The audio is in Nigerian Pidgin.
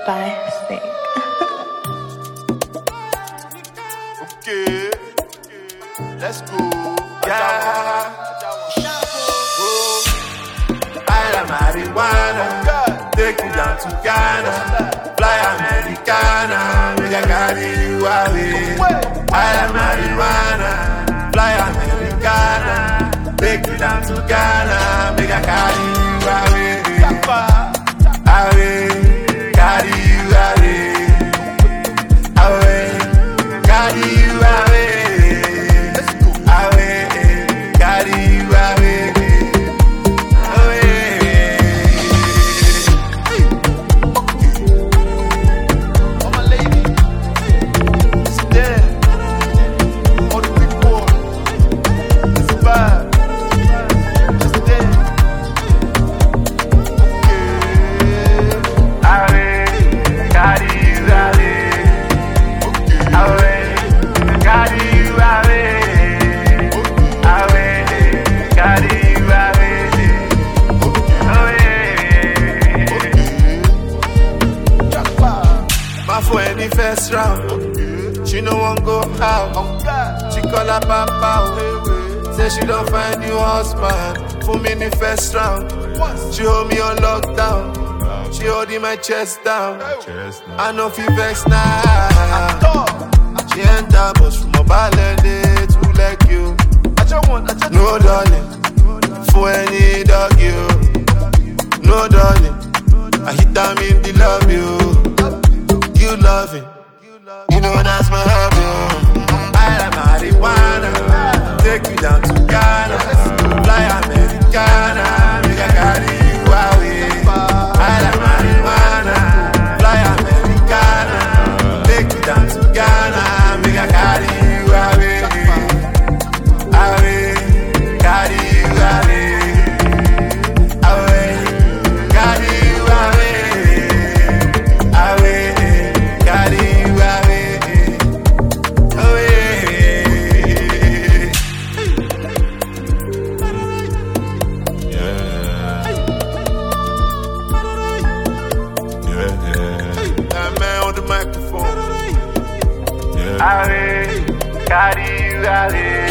by Snake. Okay, let's go. Yeah. I am marijuana. Take you down to Ghana. Fly Americana. Make I carry you away. I am marijuana. Fly Americana. Take you down to Ghana. Make I carry you away. Away. Carry you away. Away. Carry you away. Away. Carry you away. For any first round, she no one go out. She call her papa, say she don't find new husband. For me in the first round, she hold me on lockdown. She holding my chest down. I know if you vex now. She enter bus from mobile and day to like you. No darling, for any dog you. No darling, I hit them in the love you. You love it, you know that's my hobby. I am marijuana, take you down to Ghana. Fly Americana, make I carry you away. I am marijuana, fly Americana. Take you down to Ghana, make I carry you away. Away, carry you away. Away, carry you away. Away. Microphone. Yeah. Carry you,